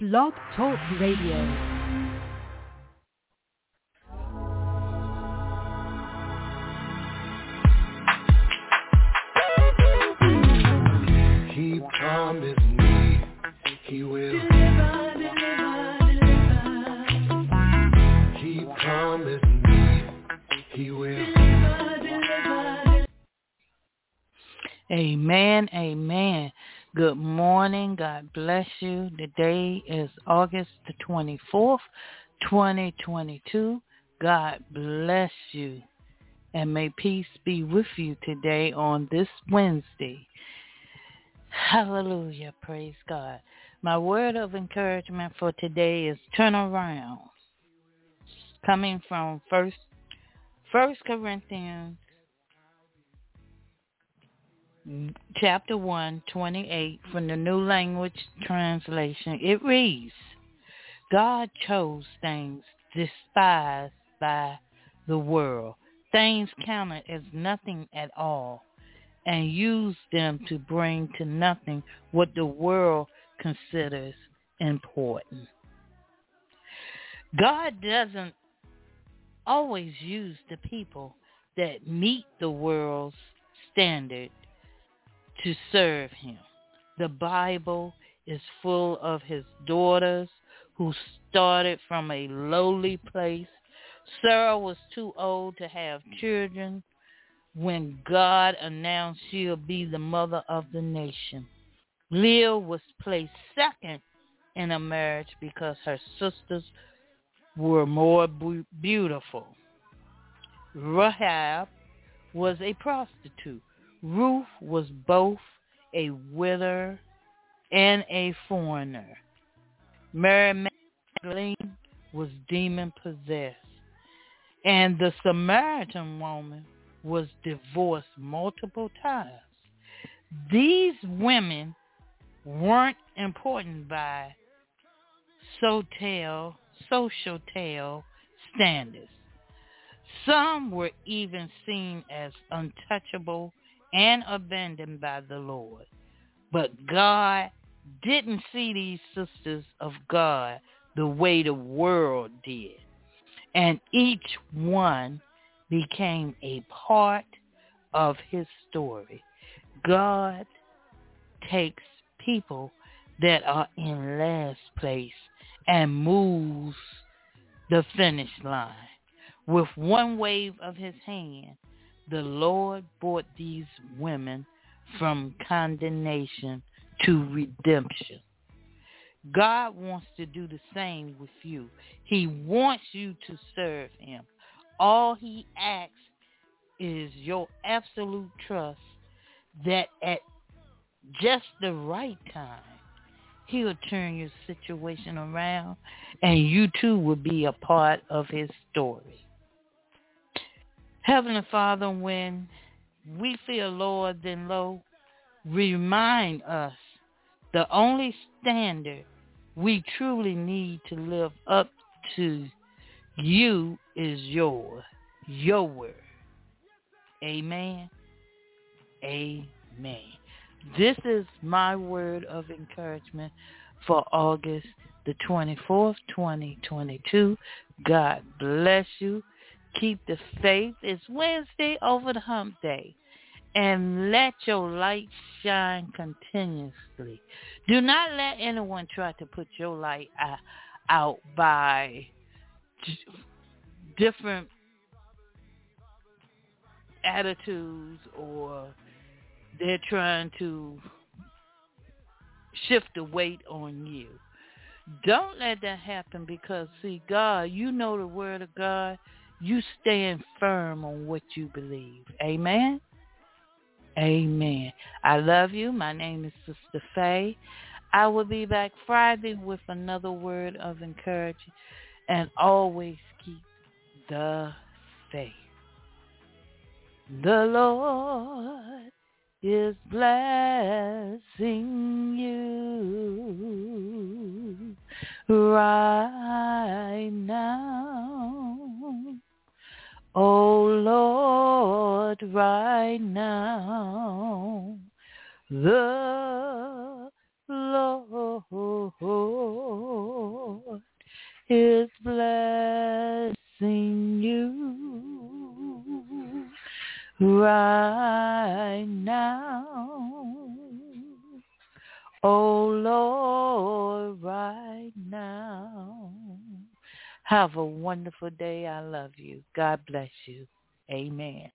Blog Talk Radio. He promised me he will deliver. He promised me he will deliver. Amen, amen. Good morning. God bless you. Today is August the 24th, 2022. God bless you. And may peace be with you today on this Wednesday. Hallelujah. Praise God. My word of encouragement for today is turn around. Coming from First Corinthians chapter 1, 28 from the New Language Translation. It reads, God chose things despised by the world, things counted as nothing at all, and used them to bring to nothing what the world considers important. God doesn't always use the people that meet the world's standard to serve him. The Bible is full of his daughters who started from a lowly place. Sarah was too old to have children when God announced she'll be the mother of the nation. Leah was placed second in a marriage because her sisters were more beautiful. Rahab was a prostitute. Ruth was both a widow and a foreigner. Mary Magdalene was demon-possessed. And the Samaritan woman was divorced multiple times. These women weren't important by social standards. Some were even seen as untouchable and abandoned by the Lord. But God didn't see these sisters of God the way the world did. And each one became a part of his story. God takes people that are in last place and moves the finish line. With one wave of his hand, the Lord brought these women from condemnation to redemption. God wants to do the same with you. He wants you to serve him. All he asks is your absolute trust that at just the right time, he'll turn your situation around and you too will be a part of his story. Heavenly Father, when we feel lower than low, remind us the only standard we truly need to live up to you is your word. Amen. Amen. This is my word of encouragement for August the 24th, 2022. God bless you. Keep the faith. It's Wednesday over the hump day. And let your light shine continuously. Do not let anyone try to put your light out by different attitudes, or they're trying to shift the weight on you. Don't let that happen because, see, God, you know the word of God. You stand firm on what you believe. Amen? Amen. I love you. My name is Sister Faye. I will be back Friday with another word of encouragement. And always keep the faith. The Lord is blessing you right now. Oh Lord, right now, the Lord is blessing you right now. Oh Lord, right now. Have a wonderful day. I love you. God bless you. Amen.